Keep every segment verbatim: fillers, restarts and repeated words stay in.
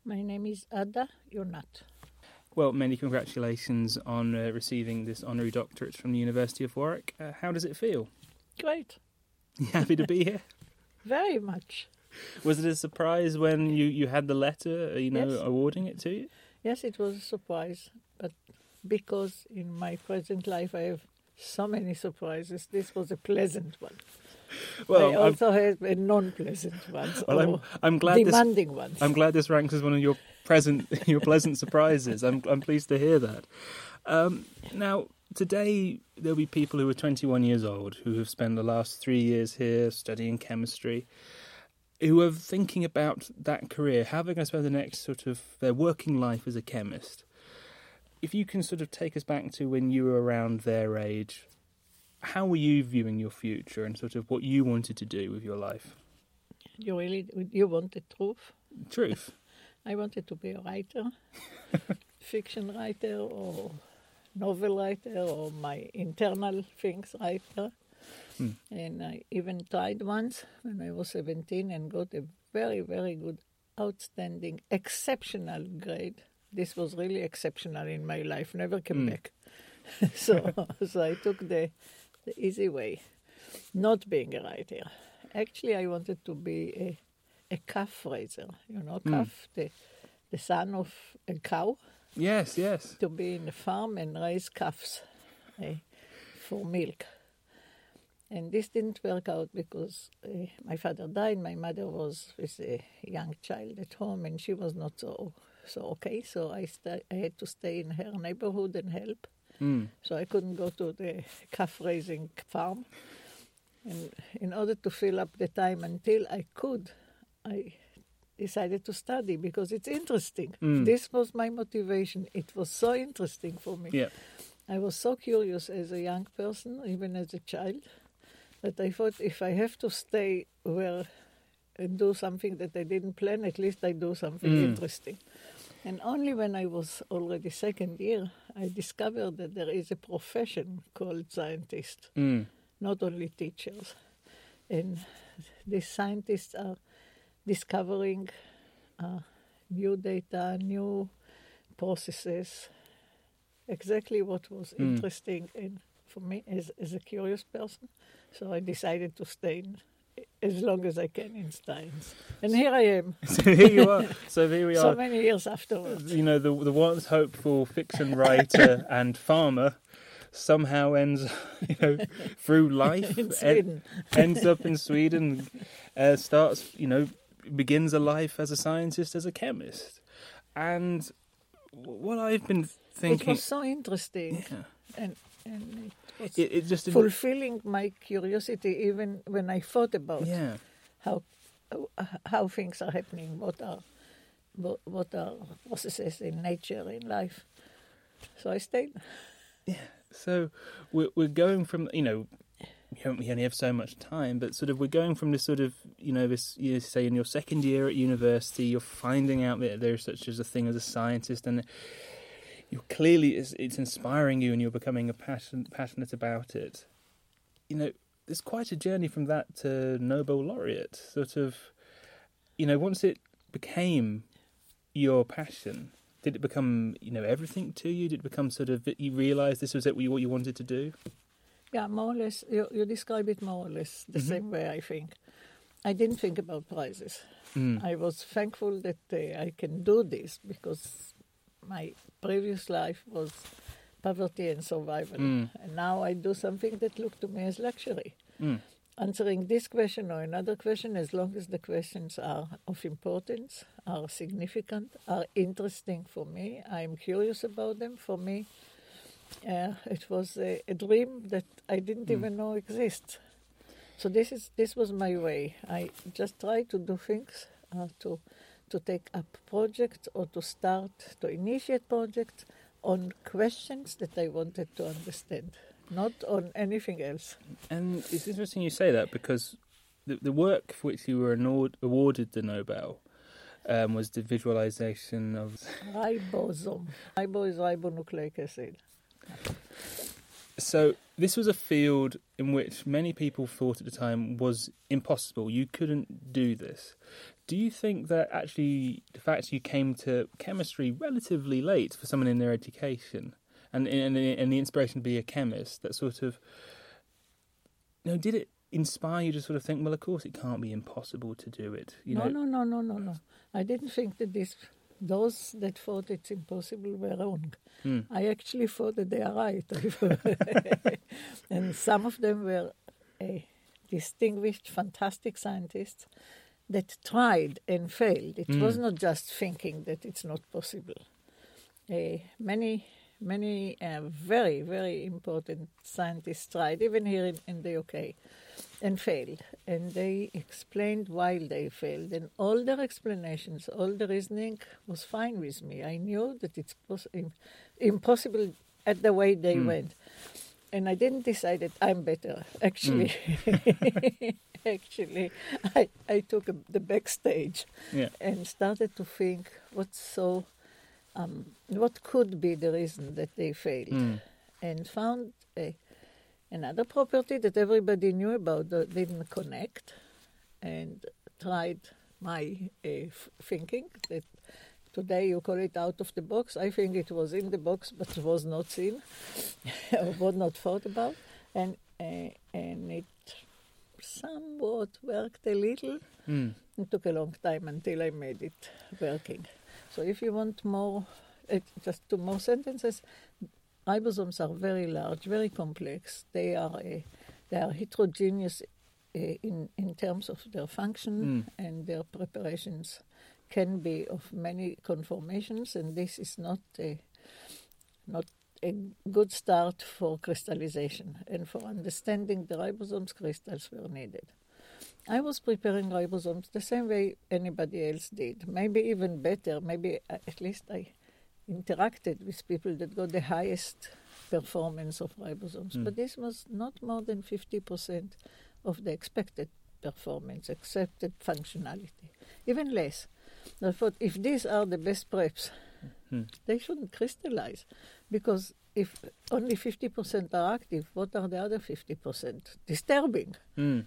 My name is Ada Yonat. Well, many congratulations on uh, receiving this honorary doctorate from the University of Warwick. Uh, how does it feel? Great. You happy to be here? Very much. Was it a surprise when you, you had the letter, you know, Yes. awarding it to you? Yes, it was a surprise, but because in my present life I have so many surprises, this was a pleasant one. Well, I also have a non-pleasant ones, Well, I'm, or I'm glad this. demanding ones. I'm glad this ranks as one of your present, your pleasant surprises. I'm, I'm pleased to hear that. Um, now, today there'll be people who are twenty-one years old who have spent the last three years here studying chemistry, who are thinking about that career, how they're going to spend the next sort of their working life as a chemist. If you can sort of take us back to when you were around their age, how were you viewing your future and sort of what you wanted to do with your life? You really, you want the truth? Truth. I wanted to be a writer, fiction writer or novel writer or my internal things writer. Hmm. And I even tried once when I was seventeen and got a very, very good, outstanding, exceptional grade. This was really exceptional in my life, never came Hmm. back. so, so I took the, the easy way, not being a writer. Actually, I wanted to be a, a calf raiser, you know, Hmm. calf, the, the son of a cow, Yes, yes. to be in a farm and raise calves eh, for milk. And this didn't work out because uh, my father died. My mother was with a young child at home, and she was not so so okay. So I sta I had to stay in her neighborhood and help. Mm. So I couldn't go to the calf raising farm. And in order to fill up the time until I could, I decided to study because it's interesting. Mm. This was my motivation. It was so interesting for me. Yeah. I was so curious as a young person, even as a child, that I thought if I have to stay where and do something that I didn't plan, at least I do something Mm. interesting. And only when I was already second year, I discovered that there is a profession called scientist, Mm. not only teachers. And these scientists are discovering uh, new data, new processes, exactly what was Mm. interesting in, for me as, as a curious person. So I decided to stay in, as long as I can in science. And here I am, So here you are. So here we so are. many years afterwards. You know, the the once hopeful fiction writer and farmer somehow ends, you know, through life, In en- Sweden. ends up in Sweden, uh, starts, you know, begins a life as a scientist, as a chemist. And what I've been It thinking, was so interesting. yeah, And, and it was it, it just didn't, fulfilling my curiosity even when I thought about yeah. how how things are happening, what are what, what are processes in nature, in life. So I stayed. So we're we're going from, you know, we only we only have so much time, but sort of we're going from this sort of, you know, this, you say in your second year at university, you're finding out that there's such as a thing as a scientist, and you clearly it's, it's inspiring you, and you're becoming a passion, passionate about it. You know, there's quite a journey from that to Nobel laureate. Sort of, you know, once it became your passion, did it become, you know, everything to you? Did it become sort of, you realised this was it, what you wanted to do? Yeah, more or less. You, you describe it more or less the Mhm. same way, I think. I didn't think about prizes. Mm. I was thankful that uh, I can do this because my previous life was poverty and survival. Mm. And now I do something that looked to me as luxury. Mm. Answering this question or another question, as long as the questions are of importance, are significant, are interesting for me, I'm curious about them. For me, uh, it was a, a dream that I didn't Mm. even know exists. So this is this was my way. I just try to do things, uh, to to take up projects or to start to initiate projects on questions that I wanted to understand, not on anything else. And it's interesting you say that, because the, the work for which you were award, awarded the Nobel um, was the visualization of... Ribosome. Ribo is ribonucleic acid. So this was a field in which many people thought at the time was impossible. You couldn't do this. Do you think that actually the fact you came to chemistry relatively late for someone in their education, and and, and the inspiration to be a chemist, that sort of, you know, did it inspire you to sort of think, well, of course it can't be impossible to do it? You no, know? no, no, no, no, no. I didn't think that this, those that thought it's impossible were wrong. Mm. I actually thought that they are right. And some of them were uh, distinguished, fantastic scientists that tried and failed. It Mm. was not just thinking that it's not possible. Uh, many, many uh, very, very important scientists tried, even here in, in the U K, and failed. And they explained why they failed. And all their explanations, all the reasoning was fine with me. I knew that it's pos- im- impossible at the way they Mm. went. And I didn't decide that I'm better. Actually, actually, I, I took a, the backstage Yeah. and started to think what's so, um, what could be the reason that they failed, Mm. and found a, another property that everybody knew about that didn't connect, and tried my uh, f- thinking that today you call it out of the box. I think it was in the box, but was not seen or was not thought about, and uh, and it somewhat worked a little. Mm. It took a long time until I made it working. So if you want more, uh, just two more sentences, ribosomes are very large, very complex. They are uh, they are heterogeneous uh, in in terms of their function, Mm. and their preparations can be of many conformations, and this is not a, not a good start for crystallization. And for understanding the ribosomes, crystals were needed. I was preparing ribosomes the same way anybody else did, maybe even better. Maybe uh, at least I interacted with people that got the highest performance of ribosomes. Mm. But this was not more than fifty percent of the expected performance, accepted functionality, even less. I thought if these are the best preps, Mm. they shouldn't crystallize, because if only fifty percent are active, what are the other fifty percent? Disturbing. Mm.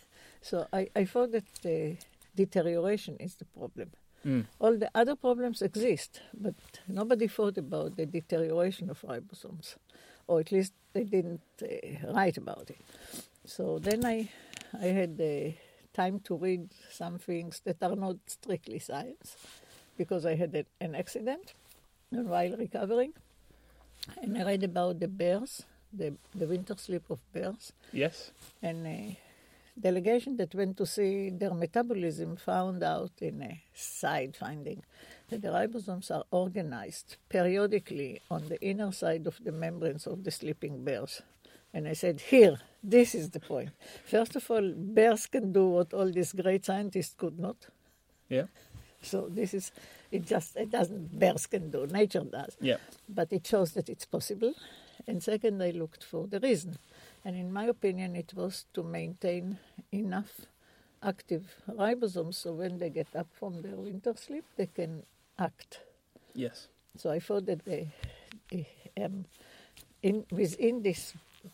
So I, I thought that the deterioration is the problem. Mm. All the other problems exist, but nobody thought about the deterioration of ribosomes, or at least they didn't uh, write about it. So then I, I had the time to read some things that are not strictly science, because I had a, an accident and while recovering, and I read about the bears, the, the winter sleep of bears, Yes. and a delegation that went to see their metabolism found out in a side finding that the ribosomes are organized periodically on the inner side of the membranes of the sleeping bears. And I said, here, this is the point. First of all, bears can do what all these great scientists could not. Yeah. So this is, it just, it doesn't, bears can do, nature does. Yeah. But it shows that it's possible. And second, I looked for the reason. And in my opinion, it was to maintain enough active ribosomes so when they get up from their winter sleep, they can act. Yes. So I thought that they, they, um, in, within this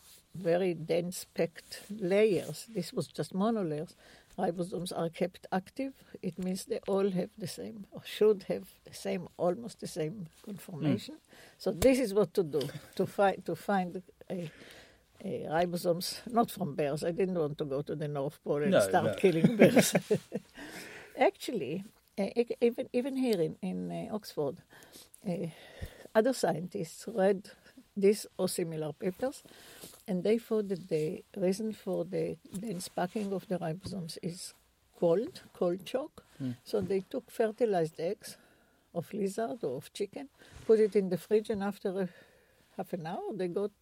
very dense packed layers, this was just monolayers, ribosomes are kept active. It means they all have the same, or should have the same, almost the same conformation. Mm. So this is what to do, to, fi- to find a, a ribosomes, not from bears. I didn't want to go to the North Pole and no, start no. killing bears. Actually, uh, even, even here in, in uh, Oxford, uh, other scientists read these or similar papers, and they thought that the reason for the dense packing of the ribosomes is cold, cold shock. Mm. So they took fertilized eggs of lizard or of chicken, put it in the fridge, and after a, half an hour they got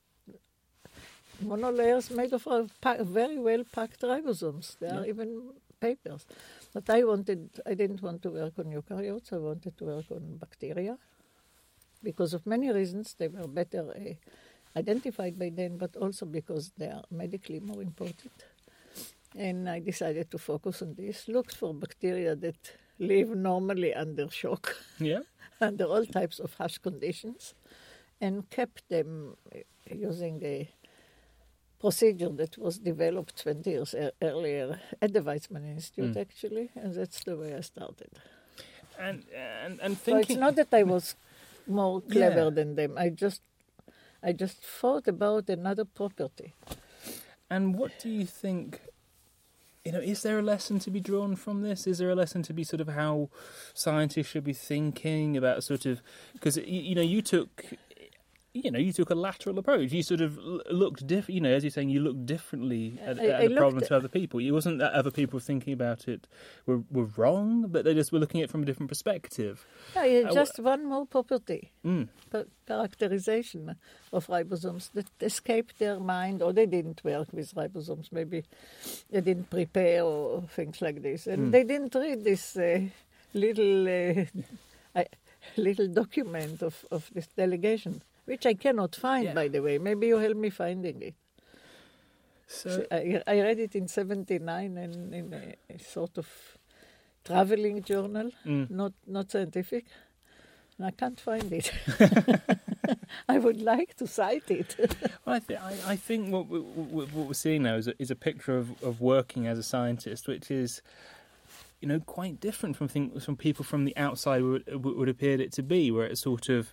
monolayers made of a pack, very well packed ribosomes. There yeah. are even papers. But I wanted, I didn't want to work on eukaryotes. I wanted to work on bacteria. Because of many reasons, they were better uh, identified by then, but also because they are medically more important. And I decided to focus on this, looked for bacteria that live normally under shock, yeah, under all types of harsh conditions, and kept them using a procedure that was developed twenty years e- earlier at the Weizmann Institute, Mm. actually, and that's the way I started. And and and So thinking. it's not that I was more clever Yeah. than them. I just, I just thought about another property. And what do you think? You know, is there a lesson to be drawn from this? Is there a lesson to be sort of how scientists should be thinking about sort of because you, you know you took. You know, you took a lateral approach. You sort of l- looked different. You know, as you're saying, you looked differently at, I- at I the problem looked- to other people. It wasn't that other people thinking about it were, were wrong, but they just were looking at it from a different perspective. Yeah, yeah, Uh, just one more property, Mm. ca- characterization of ribosomes that escaped their mind, or they didn't work with ribosomes. Maybe they didn't prepare or things like this, and Mm. they didn't read this uh, little uh, I, little document of, of this delegation, which I cannot find, Yeah. by the way. Maybe you help me finding it. So, I, I read it in seventy-nine in, in a, a sort of traveling journal, mm. not not scientific. And I can't find it. I would like to cite it. Well, I, th- I, I think what, we, what what we're seeing now is a, is a picture of, of working as a scientist, which is, you know, quite different from things from people from the outside would would appear it to be, where it's sort of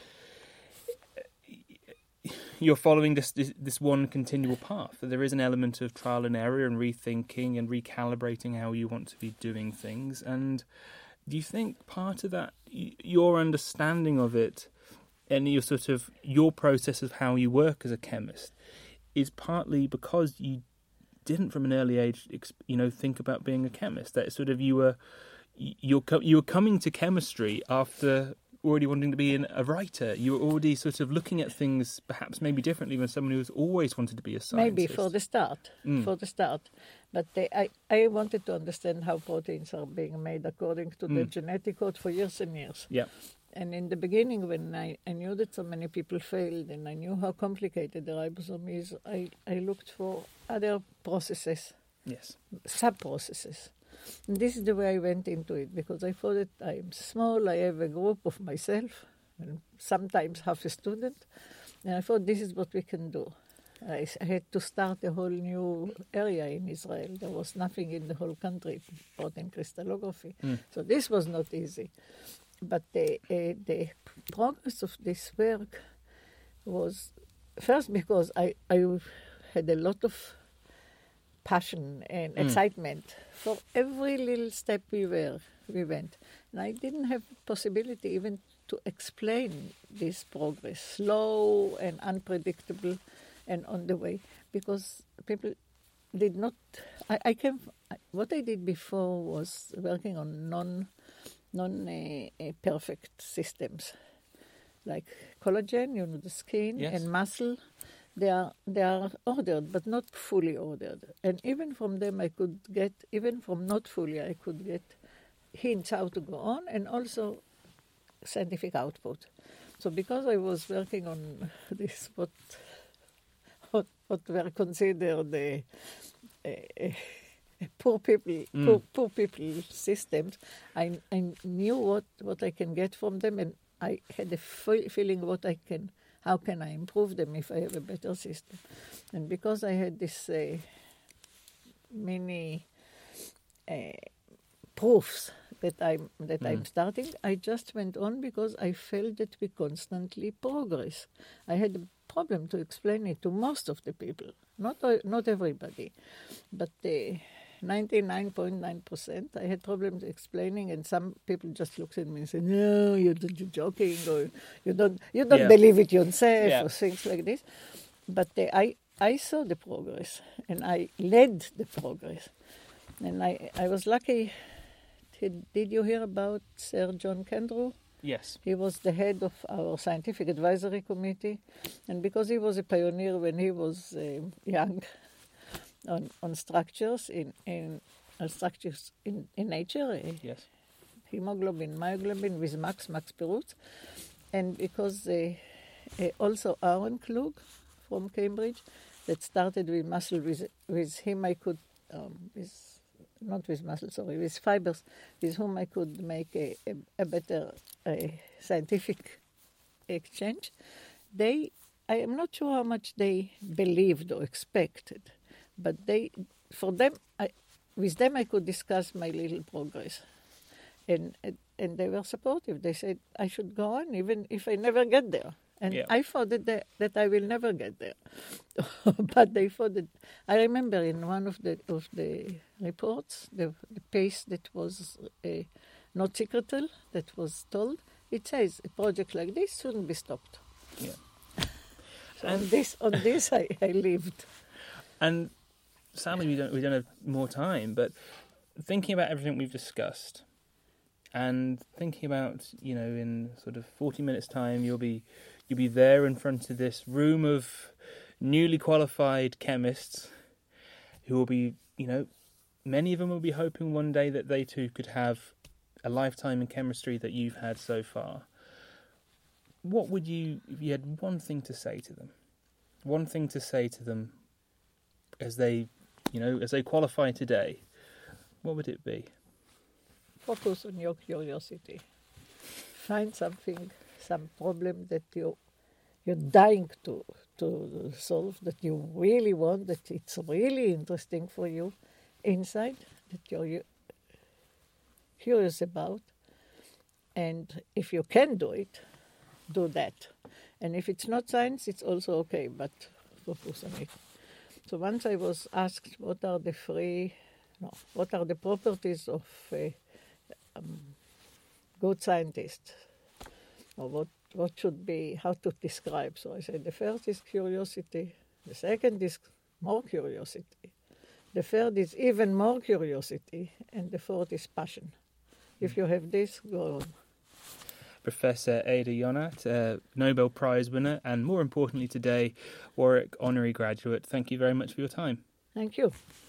you're following this, this this one continual path. There is an element of trial and error and rethinking and recalibrating how you want to be doing things. And do you think part of that, y- your understanding of it, and your sort of your process of how you work as a chemist, is partly because you didn't from an early age, ex- you know, think about being a chemist? That sort of you were you're co- you were coming to chemistry after already wanting to be an, a writer. You were already sort of looking at things perhaps maybe differently than someone who's always wanted to be a scientist. Maybe for the start, Mm. for the start. But they, I, I wanted to understand how proteins are being made according to the Mm. genetic code for years and years. Yeah. And in the beginning, when I, I knew that so many people failed and I knew how complicated the ribosome is, I, I looked for other processes, Yes. sub-processes. And this is the way I went into it, because I thought that I'm small, I have a group of myself, and sometimes half a student, and I thought this is what we can do. I, s- I had to start a whole new area in Israel. There was nothing in the whole country, protein crystallography. Mm. So this was not easy. But the, uh, the progress of this work was first because I, I had a lot of passion and Mm. excitement for every little step we were we went. And I didn't have possibility even to explain this progress, slow and unpredictable and on the way, because people did not. I, I came. What I did before was working on non non uh, uh, perfect systems, like collagen, you know, the skin, Yes. and muscle. They are they are ordered, but not fully ordered. And even from them, I could get, even from not fully, I could get hints how to go on, and also scientific output. So because I was working on this, what what, what were considered the uh, uh, poor people, Mm. poor, poor people systems, I, I knew what, what I can get from them, and I had a fe- feeling what I can. How can I improve them if I have a better system? And because I had this uh, many uh, proofs that I'm that Mm. I'm starting, I just went on because I felt that we constantly progress. I had a problem to explain it to most of the people, not uh, not everybody, but the ninety-nine point nine percent. I had problems explaining, and some people just looked at me and said, "No, you're, you're joking, or you don't you don't Yeah. believe it yourself," Yeah. or things like this. But the, I I saw the progress, and I led the progress, and I I was lucky. Did, did you hear about Sir John Kendrew? Yes. He was the head of our scientific advisory committee, and because he was a pioneer when he was uh, young on, on structures in in on structures in, in nature, uh, Yes. hemoglobin, myoglobin with Max Max Perutz, and because uh, uh, also Aaron Klug from Cambridge that started with muscle with with him I could um, with not with muscle, sorry, with fibers, with whom I could make a, a, a better uh, scientific exchange. They I am not sure how much they believed or expected, but they, for them, I, with them I could discuss my little progress, and and they were supportive. They said I should go on even if I never get there, and Yeah. I thought that they, that I will never get there, but they thought that. I remember in one of the of the reports, the, the pace that was uh, not secretal, that was told, it says a project like this shouldn't be stopped. Yeah. So And- on this, on this, I, I lived. And sadly, we don't we don't have more time. But thinking about everything we've discussed, and thinking about, you know, in sort of forty minutes' time, you'll be you'll be there in front of this room of newly qualified chemists who will be, you know, many of them will be hoping one day that they too could have a lifetime in chemistry that you've had so far. What would you, if you had one thing to say to them, one thing to say to them as they, you know, as they qualify today, what would it be? Focus on your curiosity. Find something, some problem that you you're dying to to solve, that you really want, that it's really interesting for you inside, that you're curious about, and if you can do it, do that. And if it's not science, it's also okay, but focus on it. So once I was asked what are the three, no, what are the properties of a um, good scientist, or what, what should be, how to describe. So I said the first is curiosity, the second is more curiosity, the third is even more curiosity, and the fourth is passion. If you have this, go on. Professor Ada Yonath, uh, Nobel Prize winner, and more importantly today, Warwick Honorary Graduate. Thank you very much for your time. Thank you.